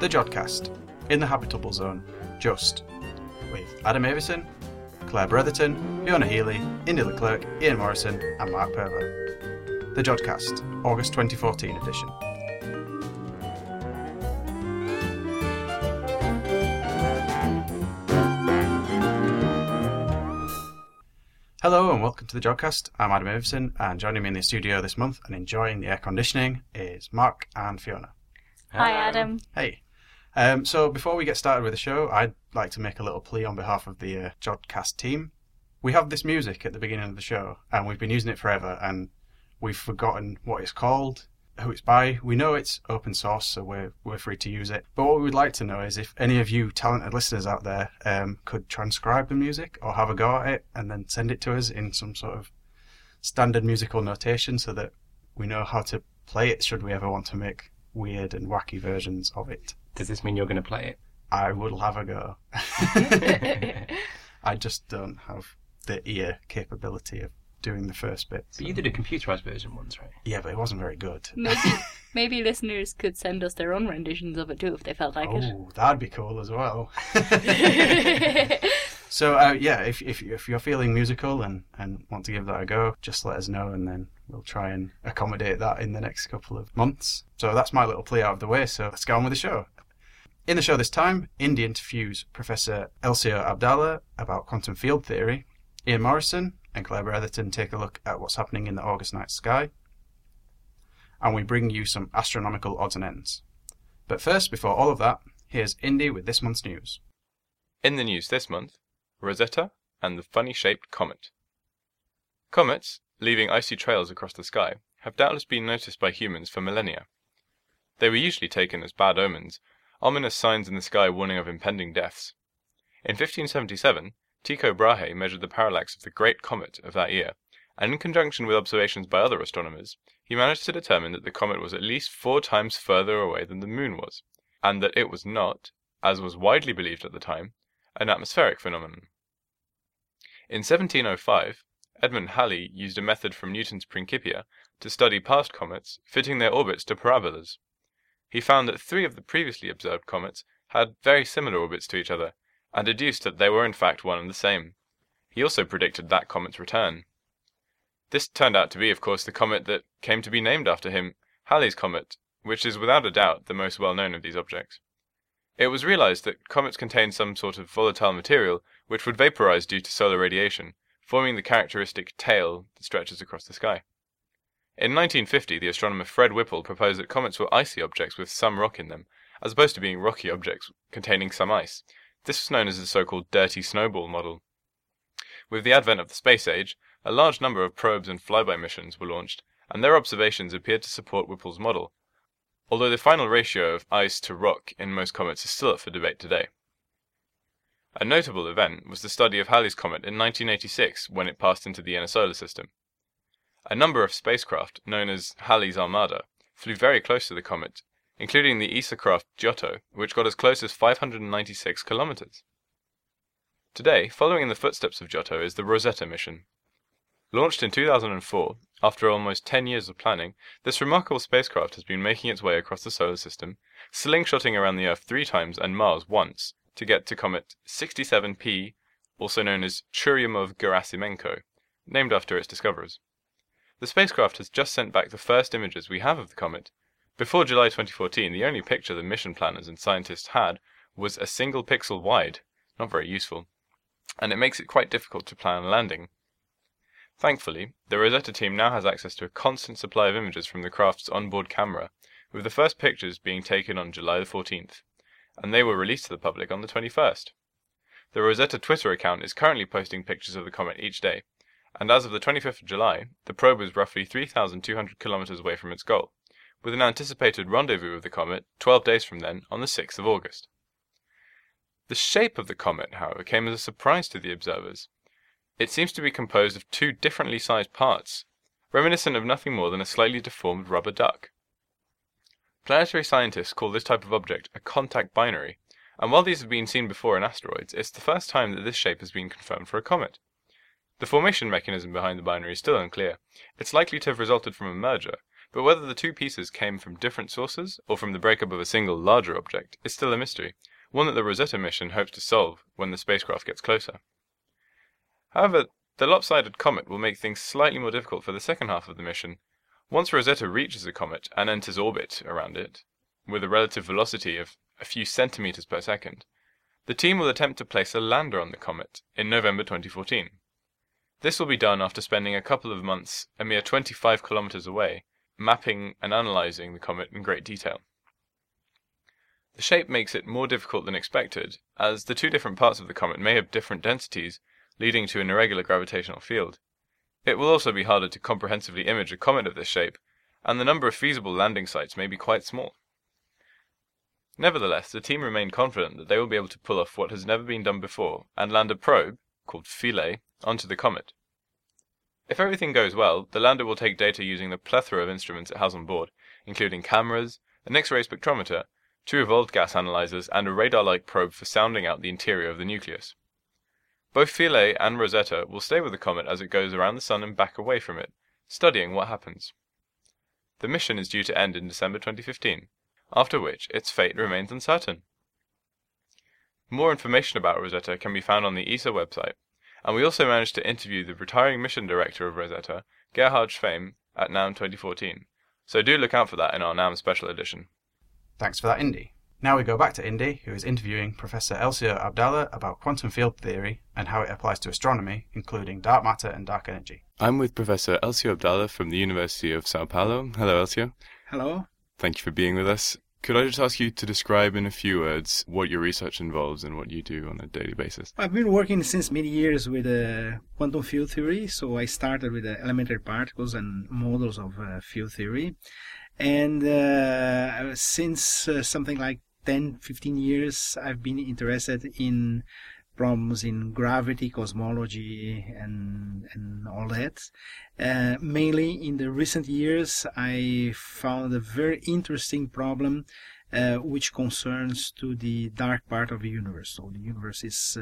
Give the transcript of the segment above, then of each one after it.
The Jodcast, in the habitable zone, just, with Adam Avison, Claire Bretherton, Fiona Healy, Indy Leclerc, Ian Morrison and Mark Perver. The Jodcast, August 2014 edition. Hello and welcome to the Jodcast. I'm Adam Avison, and joining me in the studio this month and enjoying the air conditioning is Mark and Fiona. Hi Adam. Hey. So before we get started with the show, I'd like to make a little plea on behalf of the Jodcast team. We have this music at the beginning of the show, and we've been using it forever, and we've forgotten what it's called, who it's by. We know it's open source, so we're free to use it. But what we would like to know is if any of you talented listeners out there could transcribe the music or have a go at it and then send it to us in some sort of standard musical notation so that we know how to play it should we ever want to make weird and wacky versions of it. Does this mean you're going to play it? I will have a go. I just don't have the ear capability of doing the first bit. But you did a computerized version once, right? Yeah, but it wasn't very good. Maybe listeners could send us their own renditions of it too if they felt like it. Oh, that'd be cool as well. So, if you're feeling musical and want to give that a go, just let us know and then we'll try and accommodate that in the next couple of months. So that's my little plea out of the way, so let's go on with the show. In the show this time, Indy interviews Professor Elsio Abdallah about quantum field theory. Ian Morrison and Claire Bretherton take a look at what's happening in the August night sky. And we bring you some astronomical odds and ends. But first, before all of that, here's Indy with this month's news. In the news this month, Rosetta and the funny-shaped comet. Comets, leaving icy trails across the sky, have doubtless been noticed by humans for millennia. They were usually taken as bad omens, ominous signs in the sky warning of impending deaths. In 1577, Tycho Brahe measured the parallax of the Great Comet of that year, and in conjunction with observations by other astronomers, he managed to determine that the comet was at least 4 times further away than the Moon was, and that it was not, as was widely believed at the time, an atmospheric phenomenon. In 1705, Edmund Halley used a method from Newton's Principia to study past comets, fitting their orbits to parabolas. He found that 3 of the previously observed comets had very similar orbits to each other, and deduced that they were in fact one and the same. He also predicted that comet's return. This turned out to be, of course, the comet that came to be named after him, Halley's Comet, which is without a doubt the most well-known of these objects. It was realized that comets contained some sort of volatile material which would vaporize due to solar radiation, forming the characteristic tail that stretches across the sky. In 1950, the astronomer Fred Whipple proposed that comets were icy objects with some rock in them, as opposed to being rocky objects containing some ice. This was known as the so-called dirty snowball model. With the advent of the space age, a large number of probes and flyby missions were launched, and their observations appeared to support Whipple's model, although the final ratio of ice to rock in most comets is still up for debate today. A notable event was the study of Halley's Comet in 1986 when it passed into the inner solar system. A number of spacecraft, known as Halley's Armada, flew very close to the comet, including the ESA craft Giotto, which got as close as 596 kilometers. Today, following in the footsteps of Giotto is the Rosetta mission. Launched in 2004, after almost 10 years of planning, this remarkable spacecraft has been making its way across the solar system, slingshotting around the Earth 3 times and Mars once, to get to comet 67P, also known as Churyumov-Gerasimenko, named after its discoverers. The spacecraft has just sent back the first images we have of the comet. Before July 2014, the only picture the mission planners and scientists had was a single pixel wide, not very useful, and it makes it quite difficult to plan a landing. Thankfully, the Rosetta team now has access to a constant supply of images from the craft's onboard camera, with the first pictures being taken on July the 14th, and they were released to the public on the 21st. The Rosetta Twitter account is currently posting pictures of the comet each day, and as of the 25th of July, the probe was roughly 3,200 kilometers away from its goal, with an anticipated rendezvous of the comet 12 days from then on the 6th of August. The shape of the comet, however, came as a surprise to the observers. It seems to be composed of 2 differently sized parts, reminiscent of nothing more than a slightly deformed rubber duck. Planetary scientists call this type of object a contact binary, and while these have been seen before in asteroids, it's the first time that this shape has been confirmed for a comet. The formation mechanism behind the binary is still unclear. It's likely to have resulted from a merger, but whether the two pieces came from different sources or from the breakup of a single larger object is still a mystery, one that the Rosetta mission hopes to solve when the spacecraft gets closer. However, the lopsided comet will make things slightly more difficult for the second half of the mission. Once Rosetta reaches the comet and enters orbit around it, with a relative velocity of a few centimeters per second, the team will attempt to place a lander on the comet in November 2014. This will be done after spending a couple of months a mere 25 kilometers away, mapping and analyzing the comet in great detail. The shape makes it more difficult than expected, as the two different parts of the comet may have different densities, leading to an irregular gravitational field. It will also be harder to comprehensively image a comet of this shape, and the number of feasible landing sites may be quite small. Nevertheless, the team remain confident that they will be able to pull off what has never been done before and land a probe, called Philae, onto the comet. If everything goes well, the lander will take data using the plethora of instruments it has on board, including cameras, an X-ray spectrometer, 2 evolved gas analyzers, and a radar-like probe for sounding out the interior of the nucleus. Both Philae and Rosetta will stay with the comet as it goes around the Sun and back away from it, studying what happens. The mission is due to end in December 2015, after which its fate remains uncertain. More information about Rosetta can be found on the ESA website, and we also managed to interview the retiring mission director of Rosetta, Gerhard Schweim, at NAM 2014, so do look out for that in our NAM special edition. Thanks for that, Indy. Now we go back to Indy, who is interviewing Professor Elcio Abdallah about quantum field theory and how it applies to astronomy, including dark matter and dark energy. I'm with Professor Elcio Abdallah from the University of Sao Paulo. Hello, Elcio. Hello. Thank you for being with us. Could I just ask you to describe in a few words what your research involves and what you do on a daily basis? I've been working since many years with quantum field theory. So I started with elementary particles and models of field theory. And since something like 10, 15 years, I've been interested in problems in gravity, cosmology, and all that. Mainly in the recent years, I found a very interesting problem which concerns to the dark part of the universe. So the universe is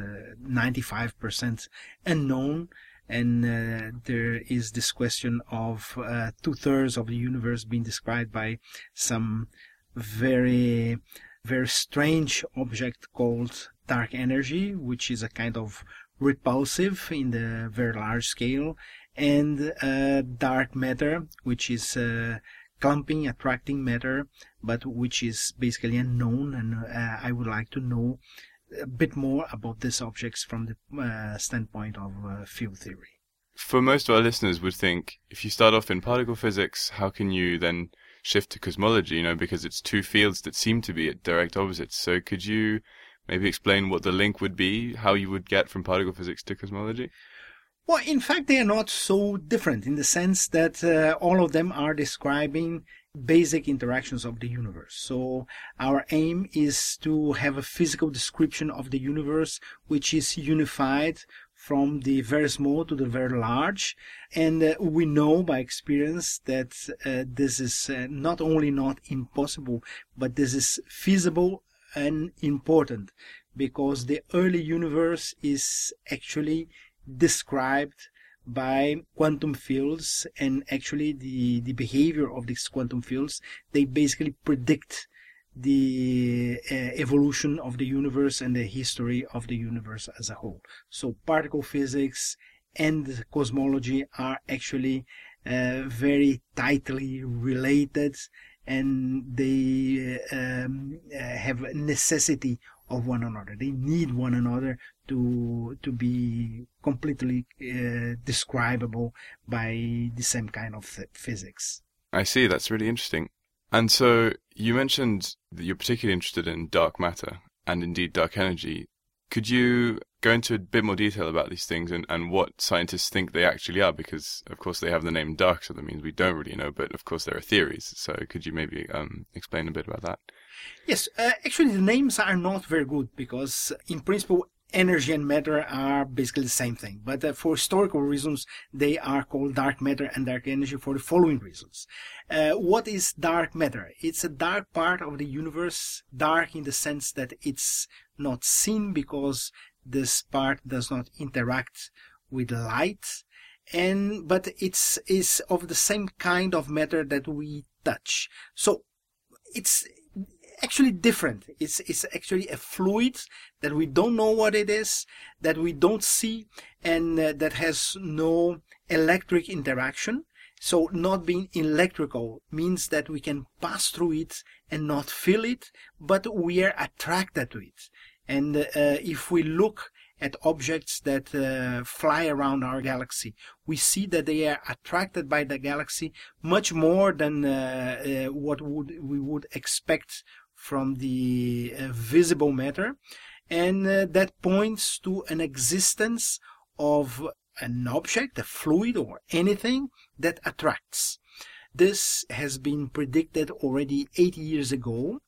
95% unknown, and there is this question of 2/3 of the universe being described by some very strange object called dark energy, which is a kind of repulsive in the very large scale, and dark matter, which is clumping, attracting matter, but which is basically unknown. And I would like to know a bit more about these objects from the standpoint of field theory. For most of our listeners would think, if you start off in particle physics, how can you then shift to cosmology, because it's two fields that seem to be at direct opposites. So could you maybe explain what the link would be, how you would get from particle physics to cosmology? Well, in fact, they are not so different in the sense that all of them are describing basic interactions of the universe. So our aim is to have a physical description of the universe which is unified from the very small to the very large. And we know by experience that this is not only not impossible, but this is feasible and important, because the early universe is actually described by quantum fields, and actually the behavior of these quantum fields, they basically predict the evolution of the universe and the history of the universe as a whole. So particle physics and cosmology are actually very tightly related, and they have a necessity of one another. They need one another to be completely describable by the same kind of physics. I see, that's really interesting. And so you mentioned that you're particularly interested in dark matter and indeed dark energy. Could you go into a bit more detail about these things and what scientists think they actually are? Because, of course, they have the name dark, so that means we don't really know, but of course there are theories. So could you maybe explain a bit about that? Yes, actually the names are not very good, because in principle energy and matter are basically the same thing. But for historical reasons, they are called dark matter and dark energy for the following reasons. What is dark matter? It's a dark part of the universe, dark in the sense that it's not seen because this part does not interact with light, but it's is of the same kind of matter that we touch. So it's actually different. It's actually a fluid that we don't know what it is, that we don't see, and that has no electric interaction. So not being electrical means that we can pass through it and not feel it, but we are attracted to it. And if we look at objects that fly around our galaxy, we see that they are attracted by the galaxy much more than what we would expect from the visible matter. And that points to an existence of an object, a fluid or anything that attracts. This has been predicted already 80 years ago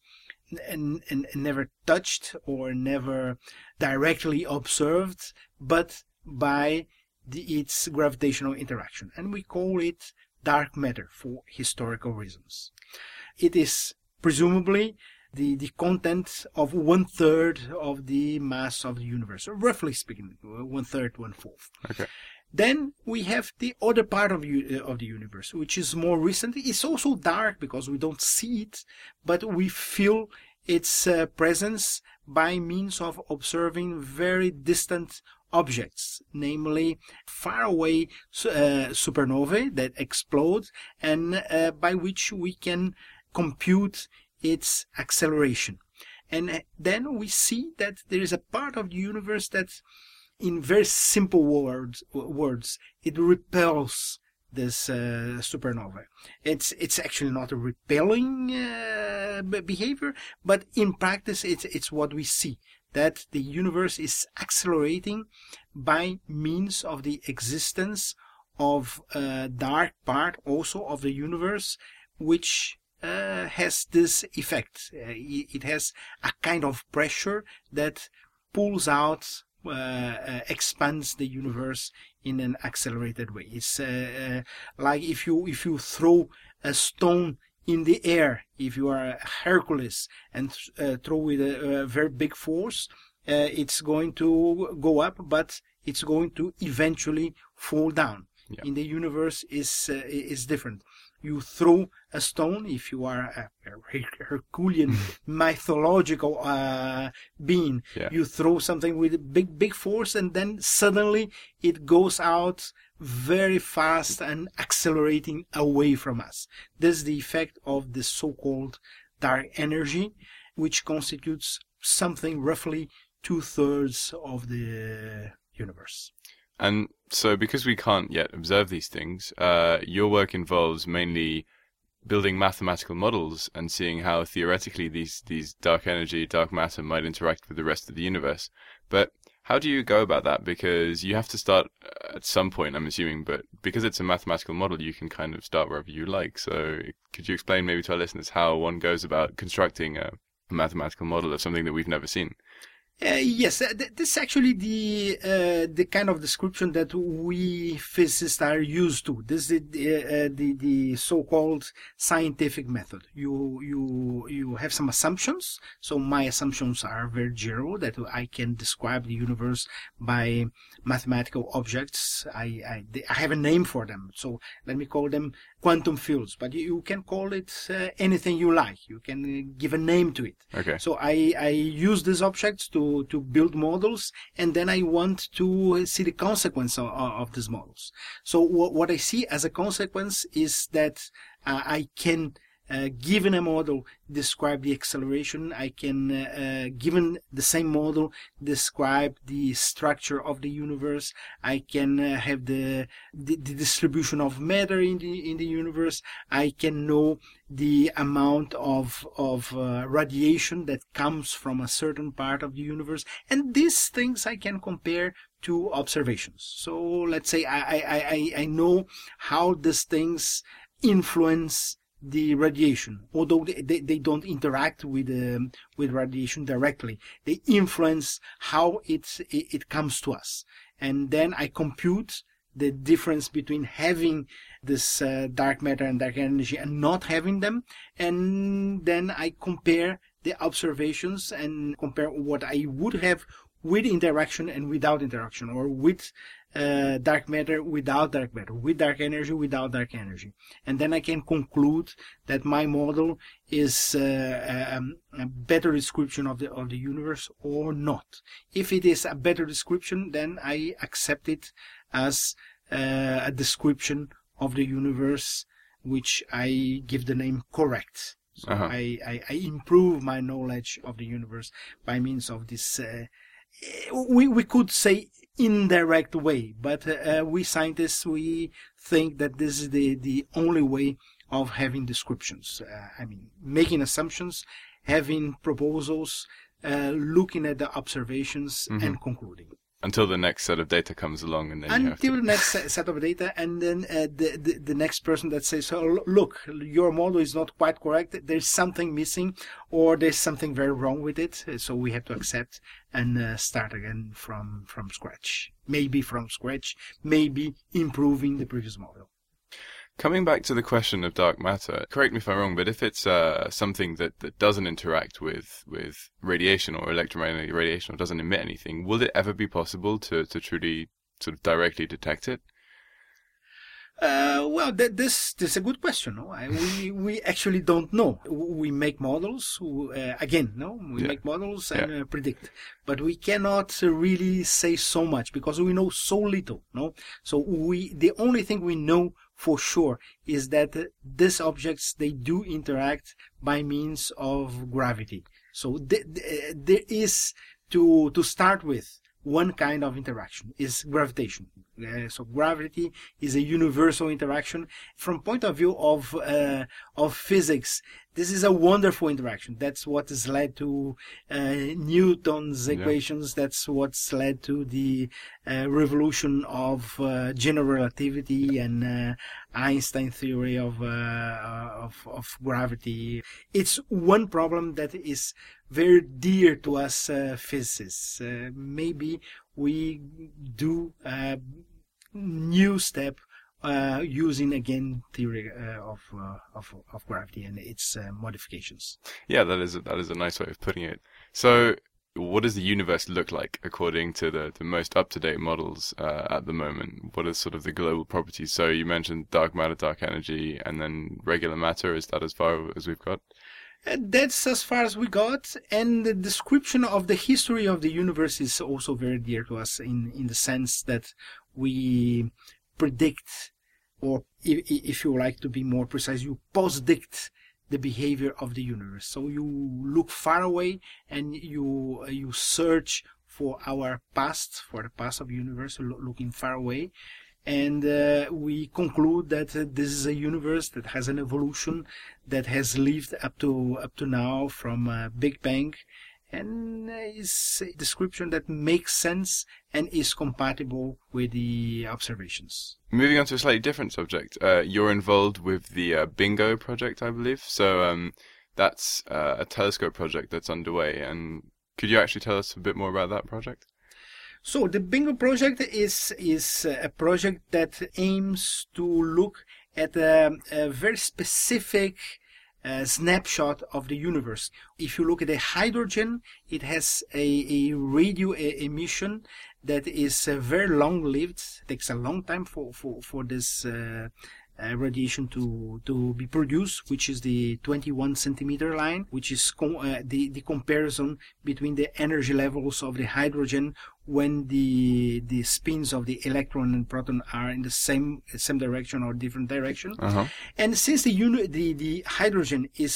and never touched or never directly observed, but by its gravitational interaction. And we call it dark matter for historical reasons. It is presumably the content of 1/3 of the mass of the universe, or roughly speaking, 1/3, 1/4. Okay. Then we have the other part of the universe, which is more recent. It's also dark because we don't see it, but we feel its presence by means of observing very distant objects, namely faraway supernovae that explode, and by which we can compute its acceleration. And then we see that there is a part of the universe that, in very simple words, it repels this supernova. It's actually not a repelling behavior, but in practice it's what we see, that the universe is accelerating by means of the existence of a dark part also of the universe, which has this effect. It has a kind of pressure that pulls out, expands the universe in an accelerated way. It's like if you throw a stone in the air, if you are Hercules and throw with a very big force, it's going to go up, but it's going to eventually fall down. Yeah. In the universe is different. You throw a stone, if you are a Herculean mythological being, Yeah. you throw something with big force, and then suddenly it goes out very fast and accelerating away from us. This is the effect of the so-called dark energy, which constitutes something roughly 2/3 of the universe. And so, because we can't yet observe these things, your work involves mainly building mathematical models and seeing how theoretically these dark energy, dark matter might interact with the rest of the universe. But how do you go about that? Because you have to start at some point, I'm assuming, but because it's a mathematical model, you can kind of start wherever you like. So could you explain maybe to our listeners how one goes about constructing a mathematical model of something that we've never seen? Yes, this is actually the kind of description that we physicists are used to. This is the so-called scientific method. You have some assumptions. So my assumptions are very general, that I can describe the universe by mathematical objects. I have a name for them. So let me call them quantum fields. But you can call it anything you like. You can give a name to it. Okay. So I use these objects to build models, and then I want to see the consequence of these models. So what I see as a consequence is that I can, given a model, describe the acceleration. I can, given the same model, describe the structure of the universe. I can have the distribution of matter in the universe. I can know the amount of radiation that comes from a certain part of the universe, and these things I can compare to observations. So let's say I know how these things influence the radiation, although they don't interact with radiation directly. They influence how it comes to us, and then I compute the difference between having this dark matter and dark energy and not having them, and then I compare the observations and compare what I would have with interaction and without interaction, or with dark matter without dark matter, with dark energy without dark energy. And then I can conclude that my model is a better description of the universe or not. If it is a better description, then I accept it as a description of the universe, which I give the name correct. So I improve my knowledge of the universe by means of this, we could say indirect way, but we scientists, we think that this is the only way of having descriptions. I mean, making assumptions, having proposals, looking at the observations and concluding. Until the next set of data comes along, and then until the next set of data, and then the next person that says, "Oh, look, your model is not quite correct. There's something missing, or there's something very wrong with it." So we have to accept and start again from scratch. Maybe from scratch, maybe improving the previous model. Coming back to the question of dark matter, correct me if I'm wrong, but if it's something that doesn't interact with radiation or electromagnetic radiation or doesn't emit anything, will it ever be possible to truly sort of directly detect it? Well, this is a good question. No? We actually don't know. We make models, make models and predict, but we cannot really say so much because we know so little. No, so the only thing we know for sure is that these objects, they do interact by means of gravity. So there is, to start with, one kind of interaction is gravitation. So gravity is a universal interaction. From point of view of physics, this is a wonderful interaction. That's what has led to Newton's equations. That's what's led to the revolution of general relativity and Einstein theory of gravity. It's one problem that is very dear to us physicists. Maybe we do a new step using again theory of gravity and its modifications. Yeah, that is a nice way of putting it. So, what does the universe look like according to the most up-to-date models at the moment? What are sort of the global properties? So you mentioned dark matter, dark energy, and then regular matter. Is that as far as we've got? That's as far as we got, and the description of the history of the universe is also very dear to us in the sense that we predict, or if you like to be more precise, you post-dict the behavior of the universe. So you look far away and you search for our past, for the past of the universe, looking far away. And we conclude that this is a universe that has an evolution that has lived up to now from Big Bang, and is a description that makes sense and is compatible with the observations. Moving on to a slightly different subject, you're involved with the Bingo project, I believe. So that's a telescope project that's underway. And could you actually tell us a bit more about that project? So the Bingo project is a project that aims to look at a very specific snapshot of the universe. If you look at the hydrogen, it has a radio emission that is very long-lived. It takes a long time for this radiation to be produced, which is the 21 centimeter line, which is the comparison between the energy levels of the hydrogen when the spins of the electron and proton are in the same direction or different direction. And since the hydrogen is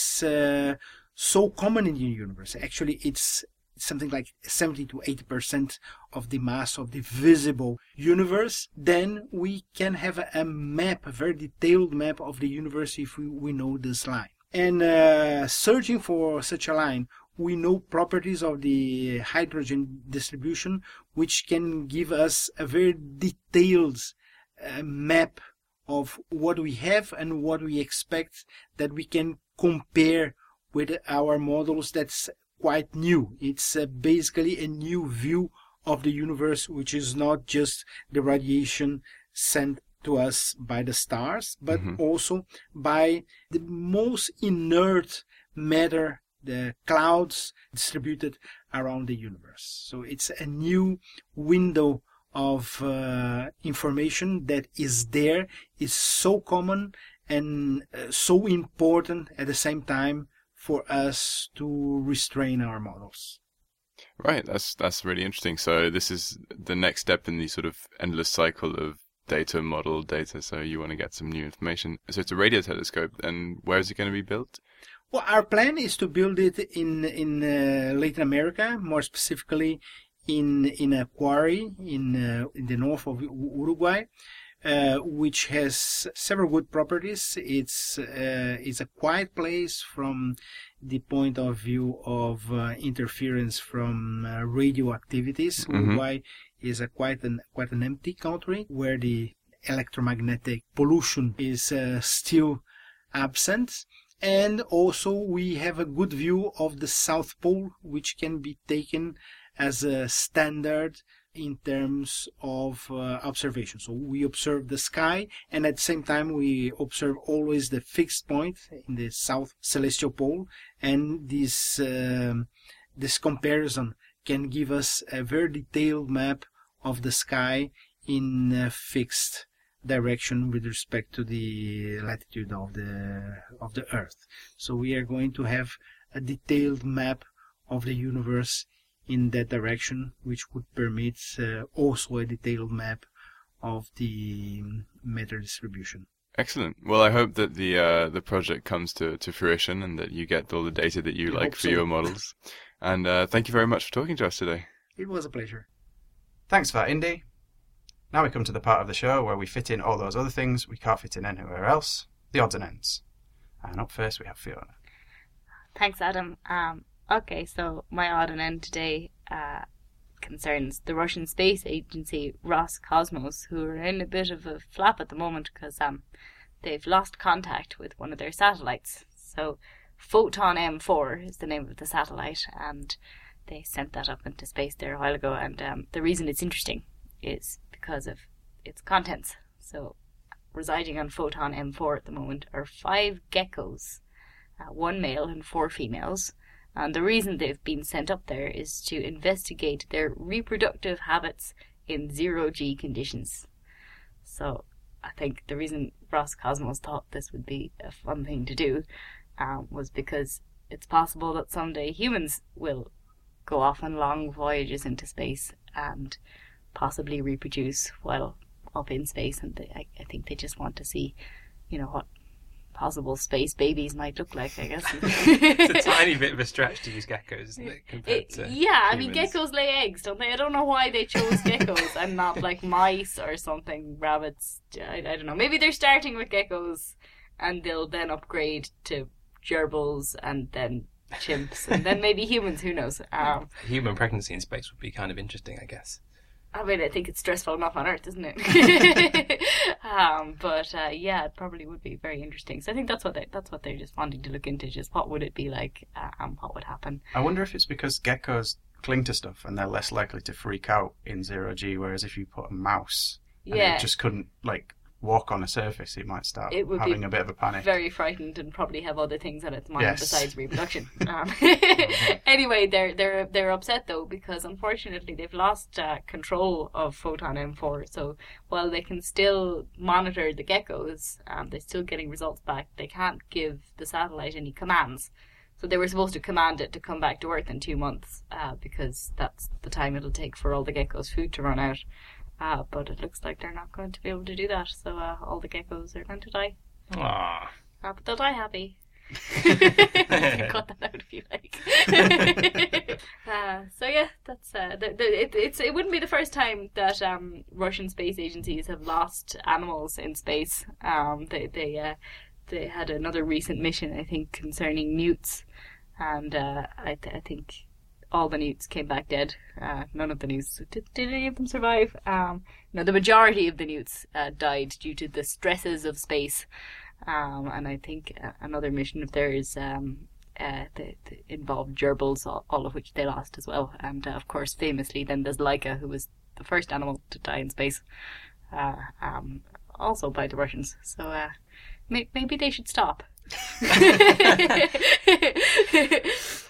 so common in the universe, actually it's something like 70 to 80% of the mass of the visible universe, then we can have a map, a very detailed map of the universe if we know this line. And searching for such a line, we know properties of the hydrogen distribution, which can give us a very detailed map of what we have and what we expect, that we can compare with our models. That's quite new. It's basically a new view of the universe, which is not just the radiation sent to us by the stars, but also by the most inert matter the clouds distributed around the universe. So it's a new window of information that is there, is so common and so important at the same time for us to restrain our models. Right, that's really interesting. So this is the next step in the sort of endless cycle of data, model, data. So you want to get some new information. So it's a radio telescope, and where is it going to be built? Well, our plan is to build it in Latin America, more specifically in a quarry in the north of Uruguay, which has several good properties. It's a quiet place from the point of view of interference from radio activities. Mm-hmm. Uruguay is quite an empty country where the electromagnetic pollution is still absent. And also we have a good view of the South Pole, which can be taken as a standard in terms of observation. So we observe the sky, and at the same time we observe always the fixed point in the south celestial pole, and this comparison can give us a very detailed map of the sky in a fixed direction with respect to the latitude of the Earth. So we are going to have a detailed map of the universe in that direction, which would permit also a detailed map of the matter distribution. Excellent. Well, I hope that the project comes to fruition and that you get all the data that you like for your models. And thank you very much for talking to us today. It was a pleasure. Thanks for that, Indy. Now we come to the part of the show where we fit in all those other things we can't fit in anywhere else, the odds and ends. And up first we have Fiona. Thanks, Adam. Okay, so my odd and end today concerns the Russian space agency Roscosmos, who are in a bit of a flap at the moment because they've lost contact with one of their satellites. So Photon M4 is the name of the satellite, and they sent that up into space there a while ago. And the reason it's interesting is because of its contents. So residing on Photon M4 at the moment are 5 geckos, 1 male and 4 females. And the reason they've been sent up there is to investigate their reproductive habits in zero-G conditions. So I think the reason Roscosmos thought this would be a fun thing to do was because it's possible that someday humans will go off on long voyages into space and possibly reproduce while up in space. And I think they just want to see, what possible space babies might look like, I guess. It's a tiny bit of a stretch to use geckos, isn't it, compared to yeah, I mean, humans? geckos lay eggs, don't they? I don't know why they chose geckos and not like mice or something, rabbits. I don't know. Maybe they're starting with geckos and they'll then upgrade to gerbils and then chimps and then maybe humans, who knows. Human pregnancy in space would be kind of interesting, I guess. I mean, I think it's stressful enough on Earth, isn't it? But yeah, it probably would be very interesting. So I think that's what they're just wanting to look into, just what would it be like, what would happen. I wonder if it's because geckos cling to stuff and they're less likely to freak out in zero-G, whereas if you put a mouse and it just couldn't walk on a surface, it might start having a bit of a panic. Very frightened and probably have other things on its mind besides reproduction. Mm-hmm. Anyway, they're upset though because unfortunately they've lost control of Photon M4. So while they can still monitor the geckos, they're still getting results back. They can't give the satellite any commands. So they were supposed to command it to come back to Earth in 2 months because that's the time it'll take for all the geckos' food to run out. But it looks like they're not going to be able to do that, so all the geckos are going to die. Aww. But they'll die happy. You can cut that out if you like. So yeah, that's it wouldn't be the first time that Russian space agencies have lost animals in space. They had another recent mission, I think, concerning newts, and I think all the newts came back dead. None of the newts did any of them survive? No, the majority of the newts died due to the stresses of space. And I think another mission of theirs involved gerbils, all of which they lost as well. And of course, famously, then there's Laika, who was the first animal to die in space, also by the Russians. So maybe they should stop.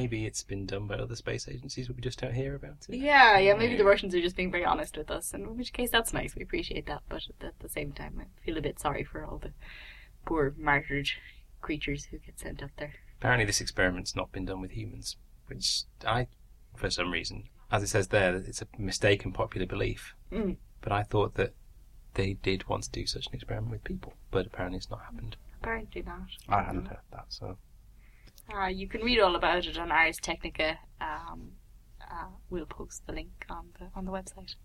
maybe it's been done by other space agencies, but we just don't hear about it. Yeah, maybe the Russians are just being very honest with us, in which case that's nice, we appreciate that, but at the same time I feel a bit sorry for all the poor martyred creatures who get sent up there. Apparently this experiment's not been done with humans, which for some reason, as it says there, it's a mistaken popular belief. But I thought that they did want to do such an experiment with people, but apparently it's not happened. Apparently not. I hadn't heard that, so... You can read all about it on Ars Technica. We'll post the link on the website.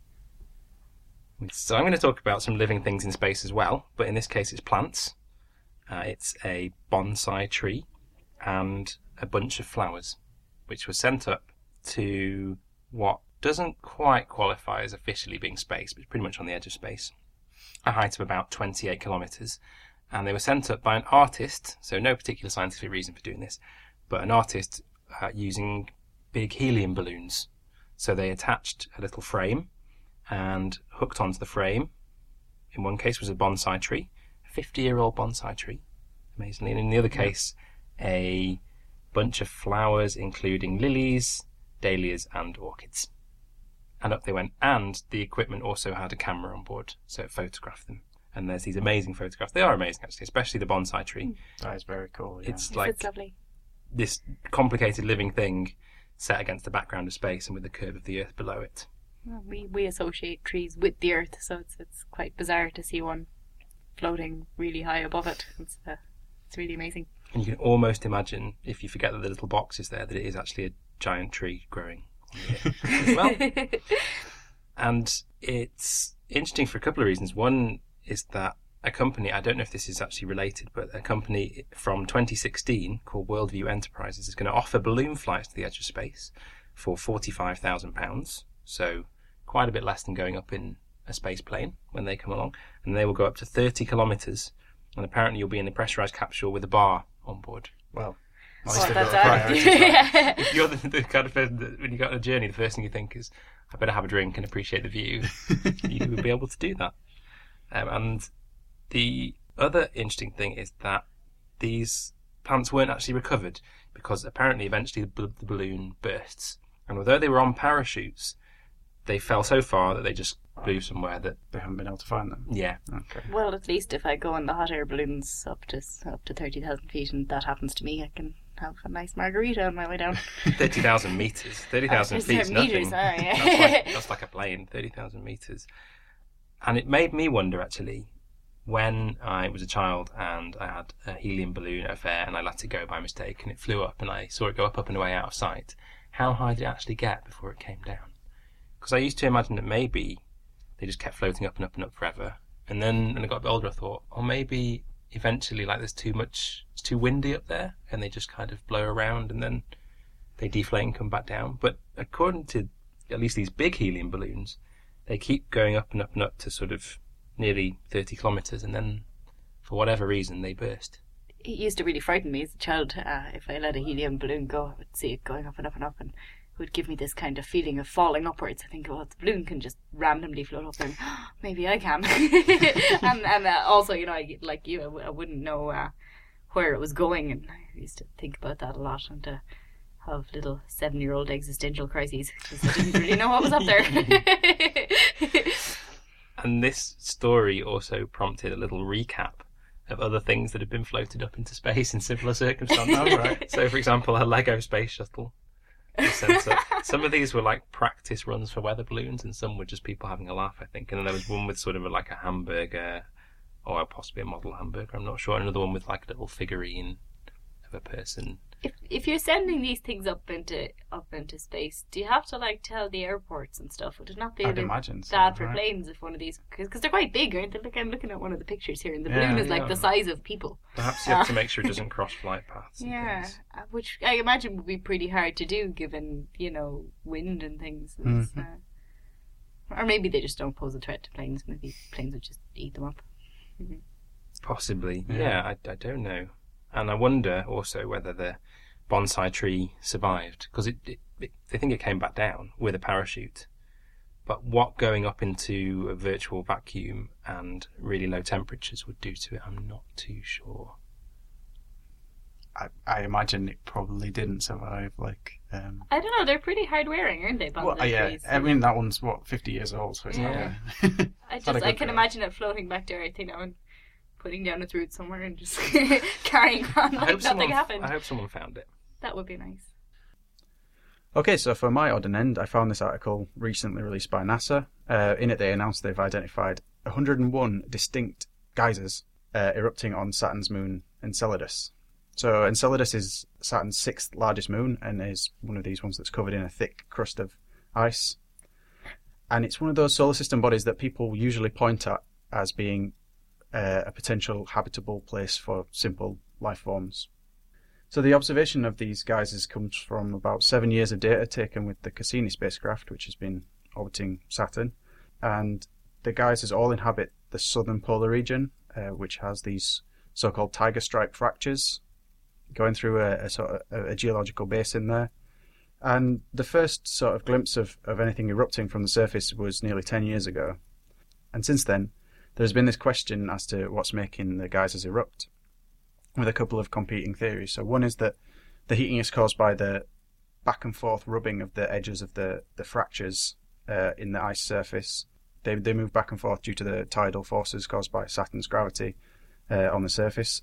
So I'm going to talk about some living things in space as well, but in this case it's plants. It's a bonsai tree and a bunch of flowers, which was sent up to what doesn't quite qualify as officially being space, but it's pretty much on the edge of space, a height of about 28 kilometres. And they were sent up by an artist, so no particular scientific reason for doing this, but an artist using big helium balloons. So they attached a little frame and hooked onto the frame, in one case was a bonsai tree, a 50-year-old bonsai tree, amazingly, and in the other case, a bunch of flowers, including lilies, dahlias, and orchids. And up they went, and the equipment also had a camera on board, so it photographed them. And there's these amazing photographs. They are amazing, actually, especially the bonsai tree. That is very cool, yeah. It's like It's lovely. this complicated living thing set against the background of space and with the curve of the Earth below it. Well, we associate trees with the Earth, so it's quite bizarre to see one floating really high above it. It's really amazing. And you can almost imagine, if you forget that the little box is there, that it is actually a giant tree growing on the Earth as well. And it's interesting for a couple of reasons. One is that a company, I don't know if this is actually related, but a company from 2016 called Worldview Enterprises is going to offer balloon flights to the edge of space for £45,000. So quite a bit less than going up in a space plane when they come along. And they will go up to 30 kilometres. And apparently you'll be in a pressurised capsule with a bar on board. Well, Oh, that's If you're the kind of person that when you go on a journey, the first thing you think is, I better have a drink and appreciate the view. You would be able to do that. And the other interesting thing is that these plants weren't actually recovered because apparently eventually the balloon bursts. And although they were on parachutes, they fell so far that they just blew somewhere that... They haven't been able to find them. Yeah. Okay. Well, at least if I go in the hot air balloons up to 30,000 feet and that happens to me, I can have a nice margarita on my way down. 30,000 metres. 30,000 feet is meters, nothing. yeah. That's like a plane, 30,000 metres. And it made me wonder, actually, when I was a child and I had a helium balloon at a fair and I let it go by mistake and it flew up and I saw it go up and away out of sight, how high did it actually get before it came down? Because I used to imagine that maybe they just kept floating up and up and up forever. And then when I got a bit older, I thought, oh, maybe eventually, like, it's too windy up there and they just kind of blow around and then they deflate and come back down. But according to at least these big helium balloons, they keep going up and up and up to sort of nearly 30 kilometres and then, for whatever reason, they burst. It used to really frighten me as a child. If I let a helium balloon go, I would see it going up and up and up, and it would give me this kind of feeling of falling upwards. I think, oh, the balloon can just randomly float up, and maybe I can. and also, you know, like you, I wouldn't know where it was going, and I used to think about that a lot, and have little 7-year-old existential crises because I didn't really know what was up there. And this story also prompted a little recap of other things that have been floated up into space in similar circumstances. Oh, right. So, for example, a Lego space shuttle was sent up. Some of these were like practice runs for weather balloons, and some were just people having a laugh, I think. And then there was one with sort of like a hamburger, or possibly a model hamburger, I'm not sure. Another one with like a little figurine of a person. If you're sending these things up into space, do you have to like tell the airports and stuff? Would it not be a I'd bit imagine so, bad for right? planes if one of these, because they're quite big, aren't they? Look, I'm looking at one of the pictures here, and the Yeah, balloon is like yeah. the size of people. Perhaps you have to make sure it doesn't cross flight paths. and Yeah, things. which I imagine would be pretty hard to do given, you know, wind and things. It's, or maybe they just don't pose a threat to planes. Maybe planes would just eat them up. Possibly. Yeah. Yeah, I don't know. And I wonder also whether the bonsai tree survived, because they think it came back down with a parachute. But what going up into a virtual vacuum and really low temperatures would do to it, I'm not too sure. I imagine it probably didn't survive. I don't know. They're pretty hard wearing, aren't they? Well, yeah. trees? I mean, that one's 50 years old, so it's Yeah. not. I can imagine it floating back to Earth, and putting down its roots somewhere and just carrying on like nothing happened. I hope someone found it. That would be nice. Okay, so for my odd and end, I found this article recently released by NASA. In it, they announced they've identified 101 distinct geysers erupting on Saturn's moon Enceladus. So Enceladus is Saturn's 6th largest moon and is one of these ones that's covered in a thick crust of ice. And it's one of those solar system bodies that people usually point at as being a potential habitable place for simple life forms. So the observation of these geysers comes from about 7 years of data taken with the Cassini spacecraft, which has been orbiting Saturn. And the geysers all inhabit the southern polar region, which has these so-called tiger stripe fractures going through a sort of a geological basin there. And the first sort of glimpse of anything erupting from the surface was nearly 10 years ago. And since then, there's been this question as to what's making the geysers erupt, with a couple of competing theories. So one is that the heating is caused by the back and forth rubbing of the edges of the fractures in the ice surface. They move back and forth due to the tidal forces caused by Saturn's gravity on the surface,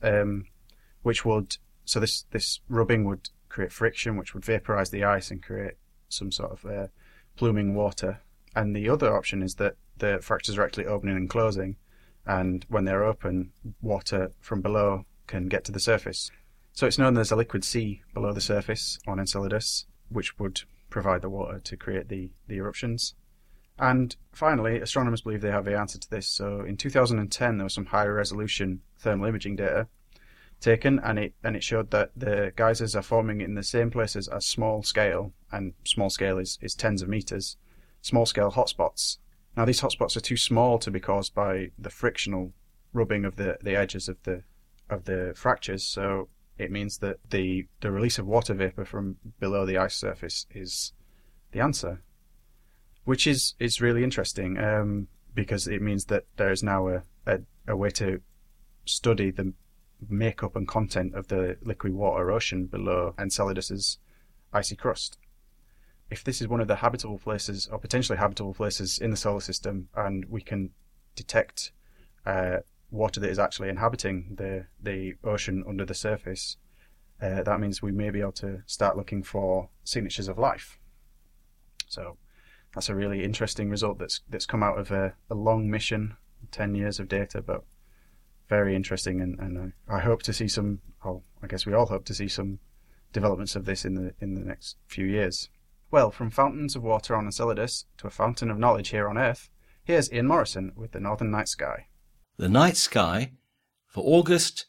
this rubbing would create friction, which would vaporize the ice and create some sort of pluming water. And the other option is that the fractures are actually opening and closing, and when they're open, water from below can get to the surface. So it's known there's a liquid sea below the surface on Enceladus, which would provide the water to create the eruptions. And finally, astronomers believe they have the answer to this. So in 2010, there was some higher resolution thermal imaging data taken, and it showed that the geysers are forming in the same places as small scale, and small scale is tens of meters, small scale hotspots. Now these hotspots are too small to be caused by the frictional rubbing of the edges of the fractures, so it means that the release of water vapor from below the ice surface is the answer, which is really interesting, because it means that there is now a way to study the makeup and content of the liquid water ocean below Enceladus's icy crust. If this is one of the habitable places, or potentially habitable places in the solar system, and we can detect water that is actually inhabiting the ocean under the surface, that means we may be able to start looking for signatures of life. So that's a really interesting result that's come out of a long mission, 10 years of data, but very interesting, and I hope to see some. I guess we all hope to see some developments of this in the next few years. Well, from fountains of water on Enceladus to a fountain of knowledge here on Earth, here's Ian Morrison with the Northern Night Sky. The night sky for August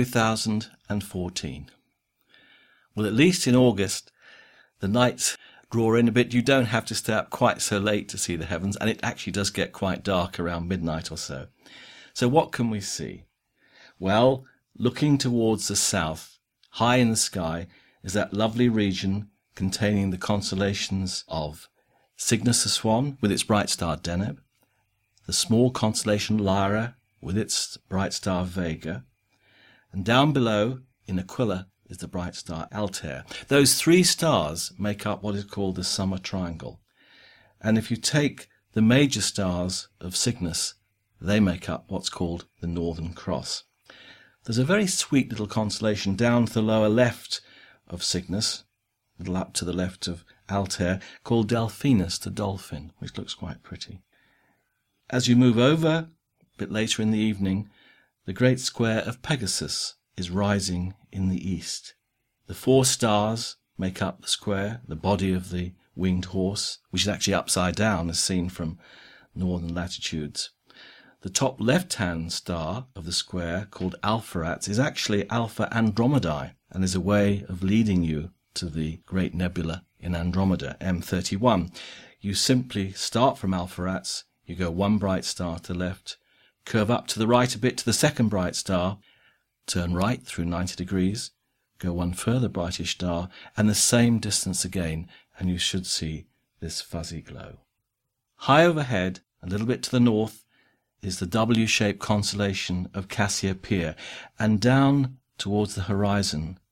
2014. Well, at least in August, the nights draw in a bit. You don't have to stay up quite so late to see the heavens, and it actually does get quite dark around midnight or so. So what can we see? Well, looking towards the south, high in the sky, is that lovely region containing the constellations of Cygnus the Swan with its bright star Deneb, the small constellation Lyra with its bright star Vega, and down below in Aquila is the bright star Altair. Those three stars make up what is called the Summer Triangle. And if you take the major stars of Cygnus, they make up what's called the Northern Cross. There's a very sweet little constellation down to the lower left of Cygnus, a little up to the left of Altair, called Delphinus the Dolphin, which looks quite pretty. As you move over, a bit later in the evening, the great square of Pegasus is rising in the east. The four stars make up the square, the body of the winged horse, which is actually upside down as seen from northern latitudes. The top left-hand star of the square, called Alpheratz, is actually Alpha Andromedae, and is a way of leading you to the great nebula in Andromeda, M31. You simply start from Alpheratz, you go one bright star to the left, curve up to the right a bit to the second bright star, turn right through 90 degrees, go one further brightish star, and the same distance again, and you should see this fuzzy glow. High overhead, a little bit to the north, is the W-shaped constellation of Cassiopeia, and down towards the horizon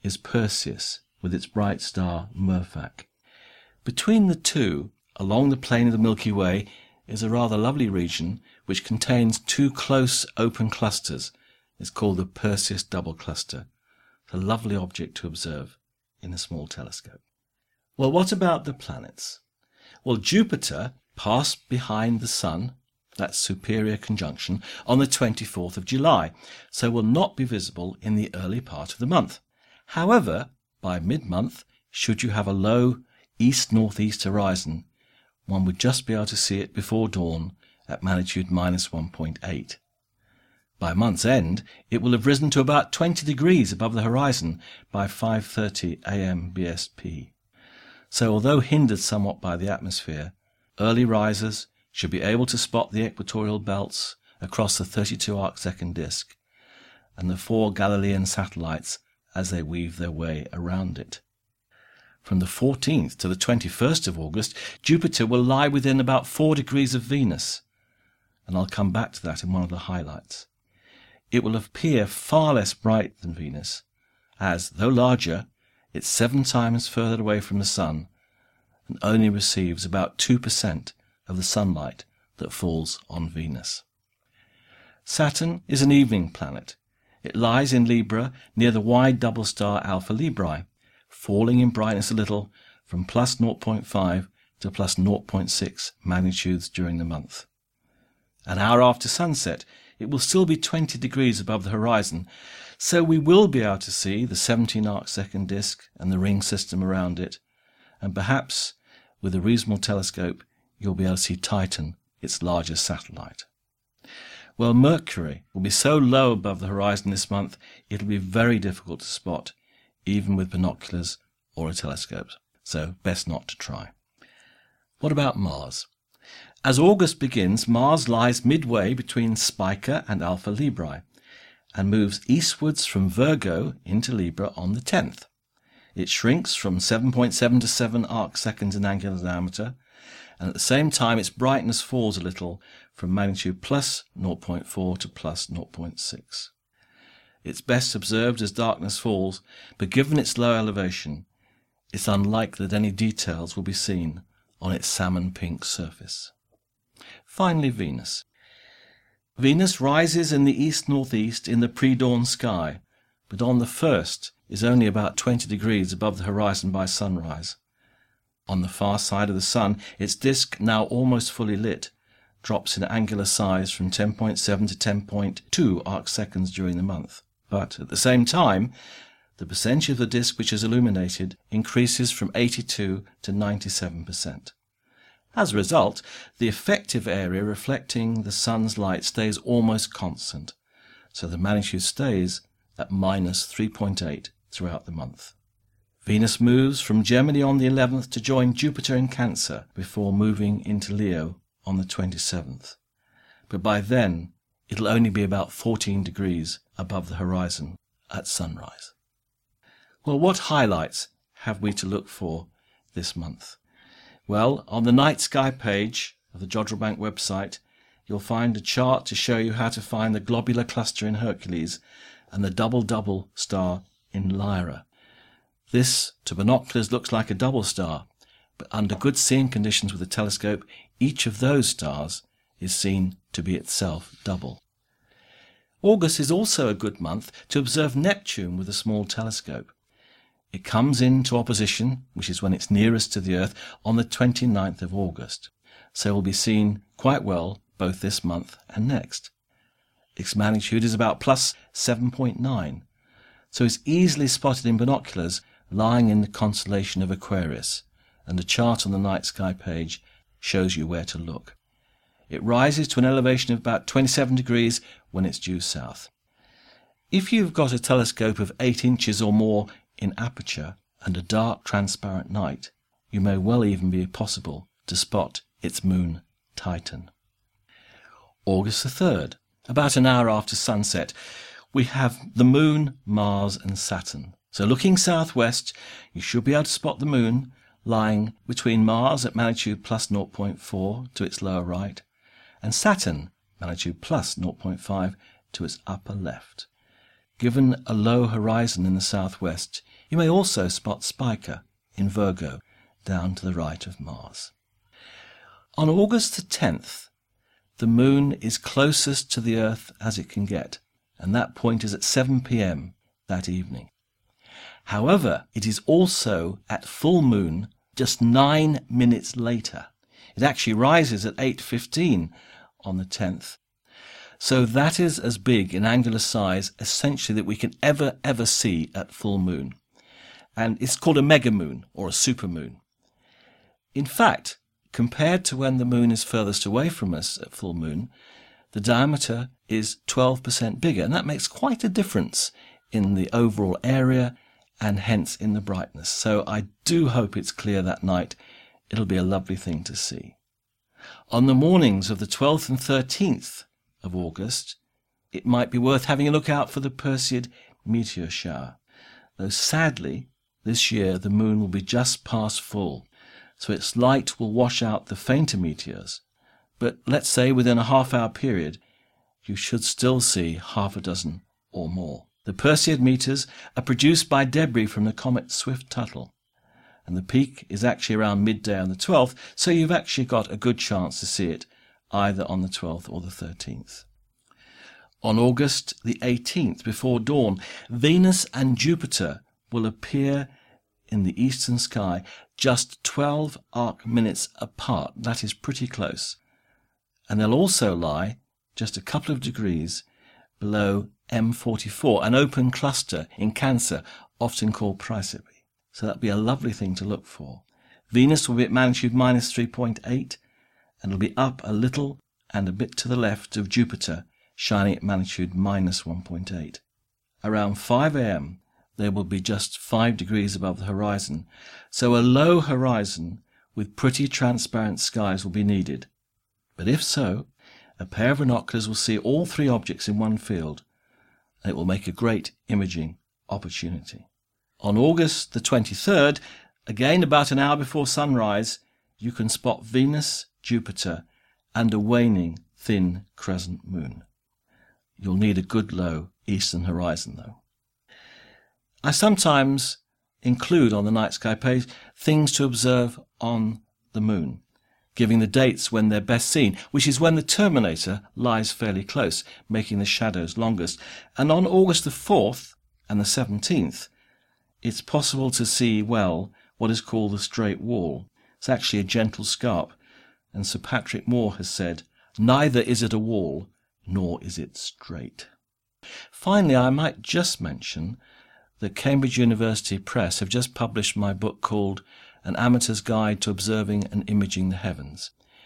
is Perseus with its bright star Murphak. Between the two, along the plane of the Milky Way, is a rather lovely region which contains two close open clusters. It's called the Perseus double cluster. It's a lovely object to observe in a small telescope. Well, what about the planets? Well, Jupiter passed behind the Sun, that's superior conjunction, on the 24th of July, so will not be visible in the early part of the month. However, by mid-month, should you have a low east-northeast horizon, one would just be able to see it before dawn at magnitude -1.8. By month's end, it will have risen to about 20 degrees above the horizon by 5:30 a.m. BST. So although hindered somewhat by the atmosphere, early risers should be able to spot the equatorial belts across the 32 arc-second disk and the 4 Galilean satellites as they weave their way around it. From the 14th to the 21st of August, Jupiter will lie within about 4 degrees of Venus, and I'll come back to that in one of the highlights. It will appear far less bright than Venus, as, though larger, it's 7 times further away from the Sun and only receives about 2% of the sunlight that falls on Venus. Saturn is an evening planet. It lies in Libra near the wide double star Alpha Librae, falling in brightness a little from plus 0.5 to plus 0.6 magnitudes during the month. An hour after sunset, it will still be 20 degrees above the horizon, so we will be able to see the 17 arc-second disk and the ring system around it, and perhaps, with a reasonable telescope, you'll be able to see Titan, its largest satellite. Well, Mercury will be so low above the horizon this month, it'll be very difficult to spot, even with binoculars or a telescope, so best not to try. What about Mars? As August begins, Mars lies midway between Spica and Alpha Librae, and moves eastwards from Virgo into Libra on the 10th. It shrinks from 7.7 to 7 arc-seconds in angular diameter, and at the same time its brightness falls a little from magnitude plus 0.4 to plus 0.6. It's best observed as darkness falls, but given its low elevation, it's unlikely that any details will be seen on its salmon-pink surface. Finally, Venus. Venus rises in the east-northeast in the pre-dawn sky, but on the 1st is only about 20 degrees above the horizon by sunrise. On the far side of the Sun, its disk, now almost fully lit, drops in angular size from 10.7 to 10.2 arc-seconds during the month. But at the same time, the percentage of the disk which is illuminated increases from 82 to 97%. As a result, the effective area reflecting the Sun's light stays almost constant, so the magnitude stays at -3.8 throughout the month. Venus moves from Gemini on the 11th to join Jupiter in Cancer before moving into Leo on the 27th. But by then, it'll only be about 14 degrees above the horizon at sunrise. Well, what highlights have we to look for this month? Well, on the night sky page of the Jodrell Bank website, you'll find a chart to show you how to find the globular cluster in Hercules and the double-double star in Lyra. This, to binoculars, looks like a double star, but under good seeing conditions with a telescope, each of those stars is seen to be itself double. August is also a good month to observe Neptune with a small telescope. It comes into opposition, which is when it's nearest to the Earth, on the 29th of August, so will be seen quite well both this month and next. Its magnitude is about plus 7.9, so it's easily spotted in binoculars lying in the constellation of Aquarius, and the chart on the night sky page shows you where to look. It rises to an elevation of about 27 degrees when it's due south. If you've got a telescope of 8 inches or more in aperture and a dark transparent night, you may well even be possible to spot its moon Titan. August the 3rd, about an hour after sunset, we have the Moon, Mars and Saturn. So looking southwest, you should be able to spot the Moon lying between Mars at magnitude plus 0.4 to its lower right, and Saturn, magnitude plus 0.5 to its upper left. Given a low horizon in the southwest, You may also spot Spica in Virgo, down to the right of Mars. On August the 10th, the moon is closest to the Earth as it can get, and that point is at 7 p.m. that evening. However, it is also at full moon just 9 minutes later. It actually rises at 8:15 on the 10th. So that is as big in angular size, essentially, that we can ever see at full moon. And it's called a megamoon or a supermoon. In fact, compared to when the moon is furthest away from us at full moon, the diameter is 12% bigger, and that makes quite a difference in the overall area and hence in the brightness. So I do hope it's clear that night. It'll be a lovely thing to see. On the mornings of the 12th and 13th of August, it might be worth having a look out for the Perseid meteor shower. Though sadly, this year the moon will be just past full, so its light will wash out the fainter meteors. But let's say within a half-hour period, you should still see half a dozen or more. The Perseid meteors are produced by debris from the comet Swift-Tuttle, and the peak is actually around midday on the 12th, so you've actually got a good chance to see it either on the 12th or the 13th. On August the 18th, before dawn, Venus and Jupiter will appear in the eastern sky just 12 arc minutes apart. That is pretty close. And they'll also lie just a couple of degrees below M44, an open cluster in Cancer, often called Chrysippe. So that'll be a lovely thing to look for. Venus will be at magnitude minus 3.8, and it'll be up a little and a bit to the left of Jupiter, shining at magnitude minus 1.8. Around 5 a.m., they will be just 5 degrees above the horizon, so a low horizon with pretty transparent skies will be needed. But if so, a pair of binoculars will see all three objects in one field, and it will make a great imaging opportunity. On August the 23rd, again about an hour before sunrise, you can spot Venus, Jupiter, and a waning thin crescent moon. You'll need a good low eastern horizon, though. I sometimes include on the night sky page things to observe on the moon, giving the dates when they're best seen, which is when the terminator lies fairly close, making the shadows longest. And on August the 4th and the 17th, it's possible to see well what is called the straight wall. It's actually a gentle scarp, and Sir Patrick Moore has said, "Neither is it a wall, nor is it straight." Finally, I might just mention that Cambridge University Press have just published my book called An Amateur's Guide to Observing and Imaging the Heavens.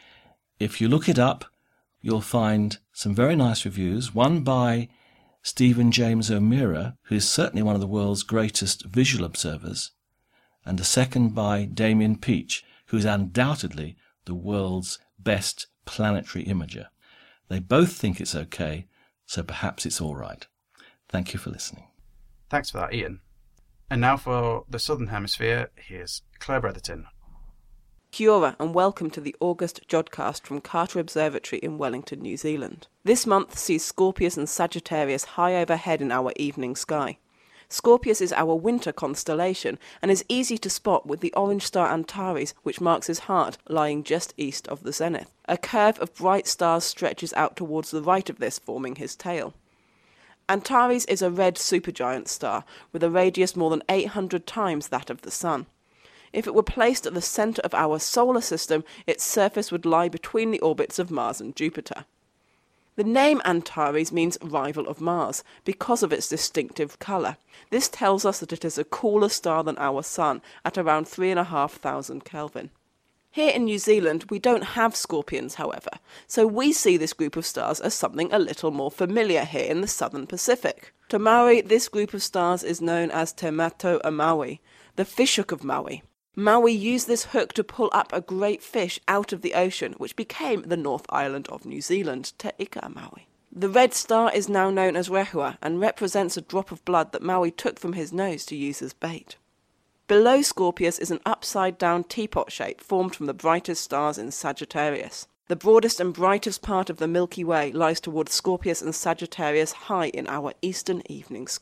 If you look it up, you'll find some very nice reviews, one by Stephen James O'Meara, who is certainly one of the world's greatest visual observers, and a second by Damien Peach, who is undoubtedly the world's best planetary imager. They both think it's okay, so perhaps it's all right. Thank you for listening. Thanks for that, Ian. And now for the Southern Hemisphere, here's Claire Bretherton. Kia ora and welcome to the August Jodcast from Carter Observatory in Wellington, New Zealand. This month sees Scorpius and Sagittarius high overhead in our evening sky. Scorpius is our winter constellation and is easy to spot with the orange star Antares, which marks his heart, lying just east of the zenith. A curve of bright stars stretches out towards the right of this, forming his tail. Antares is a red supergiant star with a radius more than 800 times that of the Sun. If it were placed at the centre of our solar system, its surface would lie between the orbits of Mars and Jupiter. The name Antares means rival of Mars because of its distinctive colour. This tells us that it is a cooler star than our Sun at around 3,500 Kelvin. Here in New Zealand, we don't have scorpions, however, so we see this group of stars as something a little more familiar here in the southern Pacific. To Maori, this group of stars is known as Te Matou a Maui, the fishhook of Maui. Maui used this hook to pull up a great fish out of the ocean, which became the North Island of New Zealand, Te Ika a Maui. The red star is now known as Rehua and represents a drop of blood that Maui took from his nose to use as bait. Below Scorpius is an upside-down teapot shape formed from the brightest stars in Sagittarius. The broadest and brightest part of the Milky Way lies towards Scorpius and Sagittarius high in our eastern evening sky.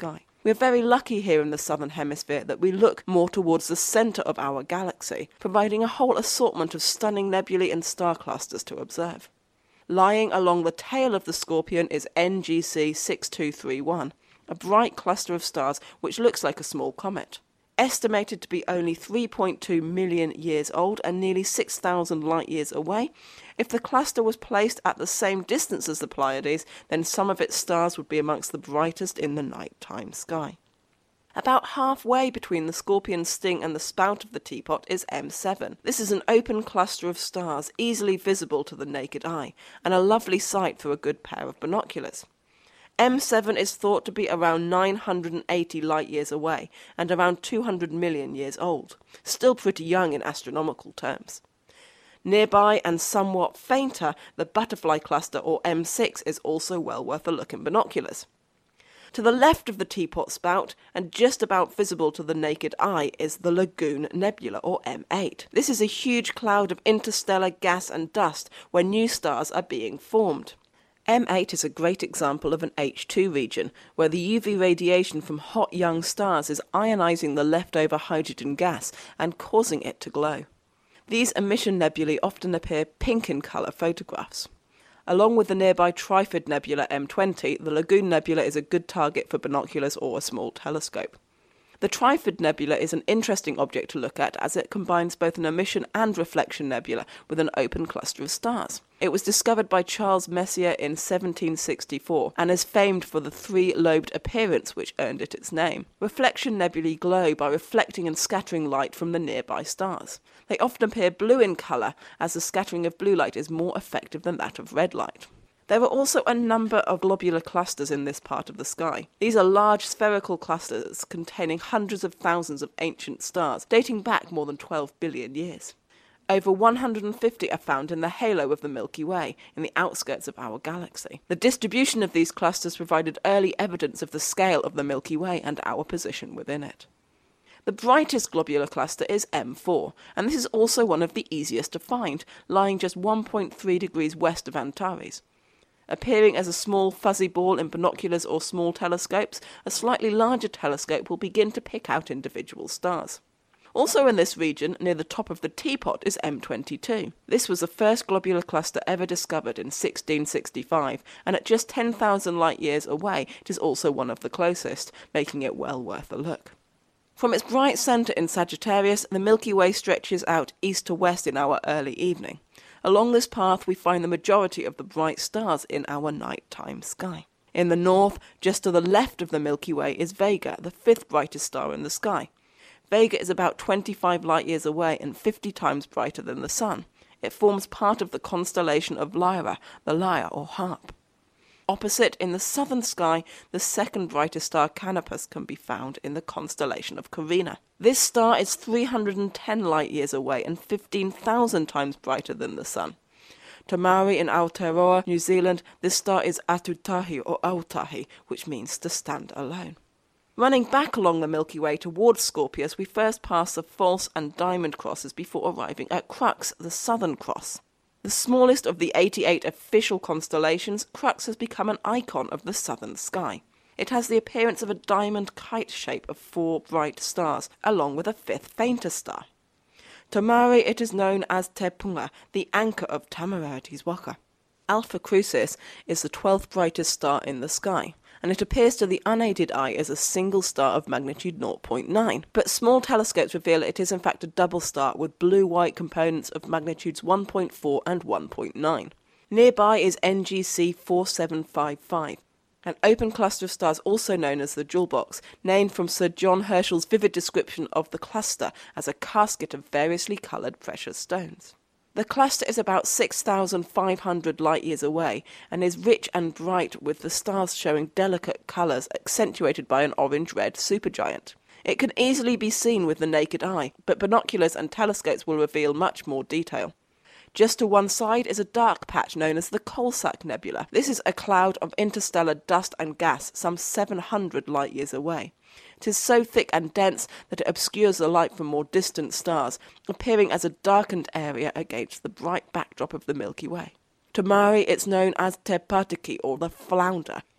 We are very lucky here in the southern hemisphere that we look more towards the centre of our galaxy, providing a whole assortment of stunning nebulae and star clusters to observe. Lying along the tail of the Scorpion is NGC 6231, a bright cluster of stars which looks like a small comet. Estimated to be only 3.2 million years old and nearly 6,000 light-years away, if the cluster was placed at the same distance as the Pleiades, then some of its stars would be amongst the brightest in the nighttime sky. About halfway between the Scorpion's sting and the spout of the teapot is M7. This is an open cluster of stars, easily visible to the naked eye, and a lovely sight for a good pair of binoculars. M7 is thought to be around 980 light-years away and around 200 million years old, still pretty young in astronomical terms. Nearby and somewhat fainter, the Butterfly Cluster, or M6, is also well worth a look in binoculars. To the left of the teapot spout, and just about visible to the naked eye, is the Lagoon Nebula, or M8. This is a huge cloud of interstellar gas and dust where new stars are being formed. M8 is a great example of an H2 region, where the UV radiation from hot young stars is ionizing the leftover hydrogen gas and causing it to glow. These emission nebulae often appear pink in colour photographs. Along with the nearby Trifid Nebula M20, the Lagoon Nebula is a good target for binoculars or a small telescope. The Trifid Nebula is an interesting object to look at as it combines both an emission and reflection nebula with an open cluster of stars. It was discovered by Charles Messier in 1764 and is famed for the three-lobed appearance which earned it its name. Reflection nebulae glow by reflecting and scattering light from the nearby stars. They often appear blue in colour, as the scattering of blue light is more effective than that of red light. There are also a number of globular clusters in this part of the sky. These are large spherical clusters containing hundreds of thousands of ancient stars, dating back more than 12 billion years. Over 150 are found in the halo of the Milky Way, in the outskirts of our galaxy. The distribution of these clusters provided early evidence of the scale of the Milky Way and our position within it. The brightest globular cluster is M4, and this is also one of the easiest to find, lying just 1.3 degrees west of Antares. Appearing as a small fuzzy ball in binoculars or small telescopes, a slightly larger telescope will begin to pick out individual stars. Also in this region, near the top of the teapot, is M22. This was the first globular cluster ever discovered in 1665, and at just 10,000 light-years away, it is also one of the closest, making it well worth a look. From its bright centre in Sagittarius, the Milky Way stretches out east to west in our early evening. Along this path we find the majority of the bright stars in our nighttime sky. In the north, just to the left of the Milky Way, is Vega, the fifth brightest star in the sky. Vega is about 25 light-years away and 50 times brighter than the Sun. It forms part of the constellation of Lyra, the lyre or harp. Opposite, in the southern sky, the second brightest star, Canopus, can be found in the constellation of Carina. This star is 310 light-years away and 15,000 times brighter than the Sun. To Maori in Aotearoa, New Zealand, this star is Atutahi or Aotahi, which means to stand alone. Running back along the Milky Way towards Scorpius, we first pass the False and Diamond crosses before arriving at Crux, the Southern Cross. The smallest of the 88 official constellations, Crux has become an icon of the southern sky. It has the appearance of a diamond kite shape of 4 bright stars, along with a 5th fainter star. To Maori it is known as Te Punga, the anchor of Tamarati's Waka. Alpha Crucis is the 12th brightest star in the sky, and it appears to the unaided eye as a single star of magnitude 0.9. But small telescopes reveal it is in fact a double star with blue-white components of magnitudes 1.4 and 1.9. Nearby is NGC 4755, an open cluster of stars also known as the Jewel Box, named from Sir John Herschel's vivid description of the cluster as a casket of variously coloured precious stones. The cluster is about 6,500 light-years away and is rich and bright, with the stars showing delicate colours accentuated by an orange-red supergiant. It can easily be seen with the naked eye, but binoculars and telescopes will reveal much more detail. Just to one side is a dark patch known as the Coalsack Nebula. This is a cloud of interstellar dust and gas some 700 light-years away. It is so thick and dense that it obscures the light from more distant stars, appearing as a darkened area against the bright backdrop of the Milky Way. To Maori it's known as Te Patiki, or the Flounder.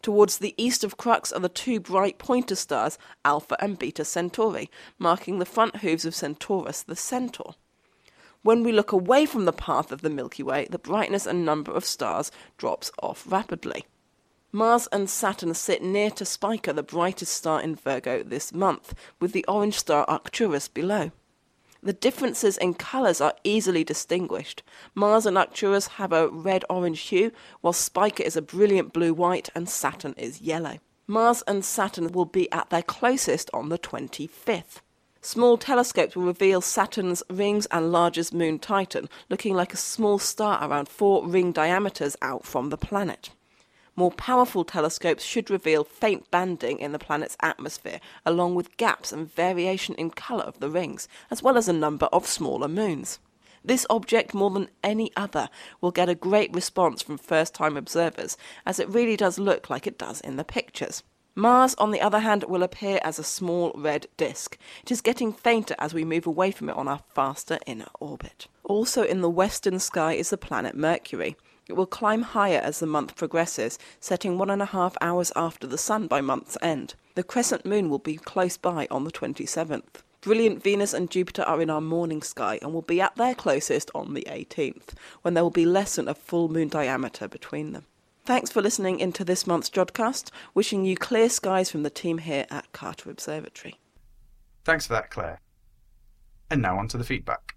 Towards the east of Crux are the two bright pointer stars, Alpha and Beta Centauri, marking the front hooves of Centaurus, the centaur. When we look away from the path of the Milky Way, the brightness and number of stars drops off rapidly. Mars and Saturn sit near to Spica, the brightest star in Virgo this month, with the orange star Arcturus below. The differences in colours are easily distinguished. Mars and Arcturus have a red-orange hue, while Spica is a brilliant blue-white and Saturn is yellow. Mars and Saturn will be at their closest on the 25th. Small telescopes will reveal Saturn's rings and largest moon Titan, looking like a small star around 4 ring diameters out from the planet. More powerful telescopes should reveal faint banding in the planet's atmosphere, along with gaps and variation in colour of the rings, as well as a number of smaller moons. This object, more than any other, will get a great response from first-time observers, as it really does look like it does in the pictures. Mars, on the other hand, will appear as a small red disk. It is getting fainter as we move away from it on our faster inner orbit. Also in the western sky is the planet Mercury. It will climb higher as the month progresses, setting 1.5 hours after the Sun by month's end. The crescent moon will be close by on the 27th. Brilliant Venus and Jupiter are in our morning sky and will be at their closest on the 18th, when there will be less than a full moon diameter between them. Thanks for listening into this month's Jodcast, wishing you clear skies from the team here at Carter Observatory. Thanks for that, Claire. And now on to the feedback.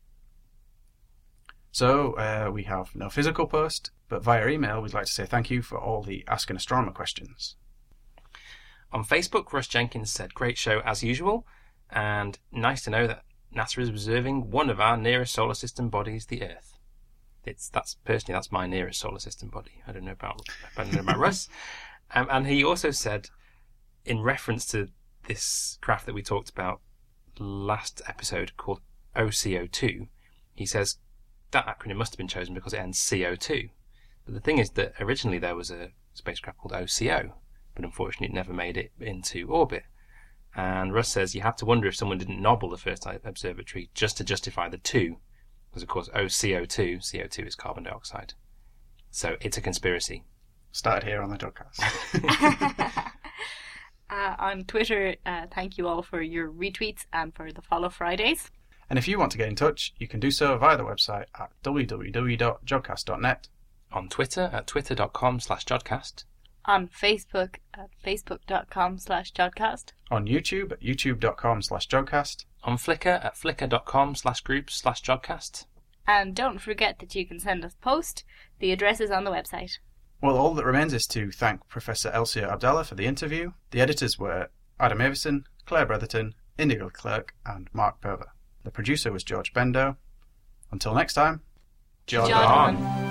So, we have no physical post, but via email we'd like to say thank you for all the Ask an Astronomer questions. On Facebook, Russ Jenkins said, great show as usual, and nice to know that NASA is observing one of our nearest solar system bodies, the Earth. That's my nearest solar system body. I don't know about Russ. And he also said, in reference to this craft that we talked about last episode called OCO2, he says, that acronym must have been chosen because it ends CO2. But the thing is that originally there was a spacecraft called OCO, but unfortunately it never made it into orbit. And Russ says you have to wonder if someone didn't nobble the first observatory just to justify the 2, because of course OCO2, CO2 is carbon dioxide. So it's a conspiracy. Started here on the Jodcast. On Twitter, thank you all for your retweets and for the Follow Fridays. And if you want to get in touch, you can do so via the website at www.jodcast.net. On Twitter at twitter.com/Jodcast. On Facebook at facebook.com/Jodcast. On YouTube at youtube.com/Jodcast. On Flickr at flickr.com/groups/Jodcast. And don't forget that you can send us post. The address is on the website. Well, all that remains is to thank Professor Elsia Abdallah for the interview. The editors were Adam Avison, Claire Bretherton, Indigo Clerk, and Mark Perver. The producer was George Bendo. Until next time, Jod on.